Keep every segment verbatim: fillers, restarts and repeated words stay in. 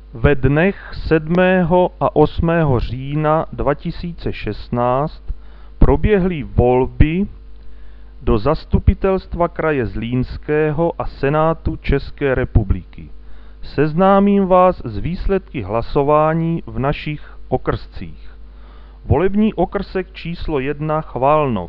Ve dnech sedmého a osmého října dva tisíce šestnáct proběhly volby do Zastupitelstva kraje Zlínského a Senátu České republiky. Seznámím vás s výsledky hlasování v našich okrscích. Volební okrsek číslo jedna Chválnov.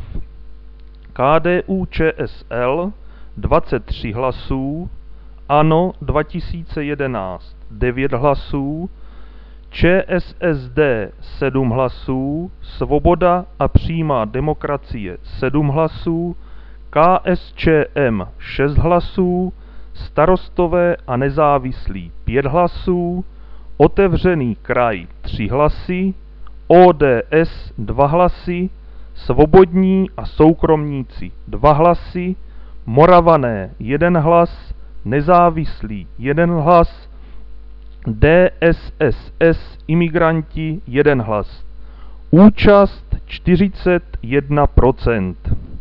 K D U Č S L dvacet tři hlasů, ANO dva tisíce jedenáct devět hlasů, Č S S D sedm hlasů, Svoboda a přímá demokracie sedm hlasů, K S Č M šest hlasů, Starostové a nezávislí pět hlasů, Otevřený kraj tři hlasy, O D S dva hlasy, Svobodní a soukromníci dva hlasy, Moravané jeden hlas, Nezávislí jeden hlas, D S S S imigranti jeden hlas. Účast čtyřicet jedna procent.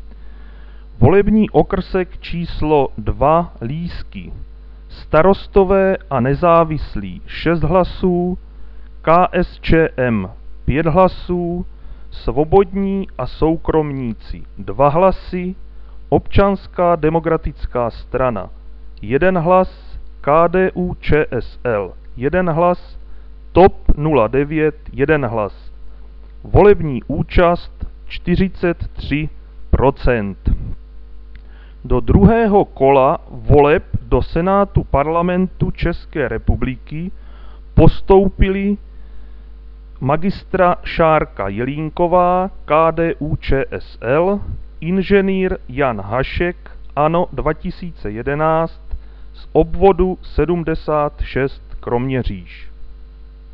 Volební okrsek číslo dva Lísky. Starostové a nezávislí šest hlasů, K S Č M pět hlasů, Svobodní a soukromníci dva hlasy, Občanská demokratická strana jeden hlas, K D U Č S L jeden hlas, T O P nula devět jeden hlas. Volební účast čtyřicet tři procent. Do druhého kola voleb do Senátu Parlamentu České republiky postoupili magistra Šárka Jelínková, K D U Č S L, inženýr Jan Hašek, ANO dva tisíce jedenáct, z obvodu sedmdesát šest Kroměříž.